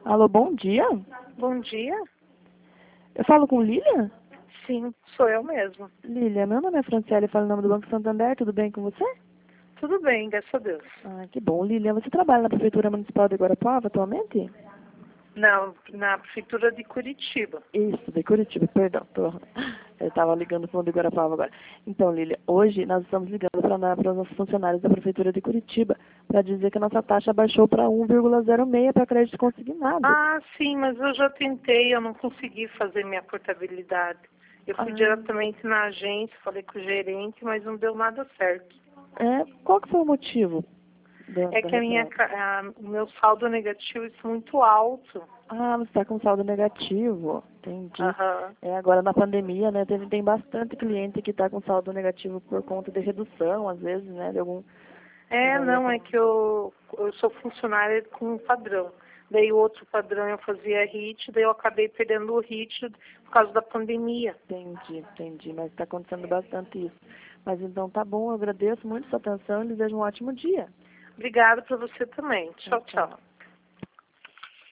Alô, bom dia. Bom dia. Eu falo com Lília? Sim, sou eu mesma. Lília, meu nome é Franciele, falo em nome do Banco Santander, tudo bem com você? Tudo bem, graças a Deus. Ah, que bom. Lília, você trabalha na Prefeitura Municipal de Guarapuava atualmente? Não, na prefeitura de Curitiba. Isso, de Curitiba, perdão. Eu estava ligando para o de Guarapuava agora. Então, Lília, hoje nós estamos ligando para os nossos funcionários da Prefeitura de Curitiba para dizer que a nossa taxa baixou para 1,06 para crédito consignado. Ah, sim, mas eu já tentei, eu não consegui fazer minha portabilidade. Eu fui diretamente na agência, falei com o gerente, mas não deu nada certo. Qual que foi o motivo? É que o meu saldo negativo está muito alto. Ah, você está com saldo negativo. Entendi. Aham. Agora na pandemia, né, tem bastante cliente que está com saldo negativo por conta de redução, às vezes, né, de algum... Não, é que eu sou funcionária com um padrão. Daí o outro padrão eu fazia HIT, daí eu acabei perdendo o HIT por causa da pandemia. Entendi, mas está acontecendo bastante isso. Mas então tá bom, eu agradeço muito sua atenção e desejo um ótimo dia. Obrigada para você também. Tchau, tchau.